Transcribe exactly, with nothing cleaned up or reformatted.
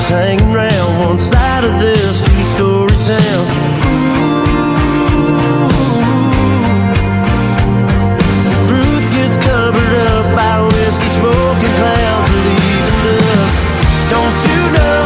hanging round one side of this two-story town. Ooh, the truth gets covered up by whiskey smoking clouds and leaving dust. Don't you know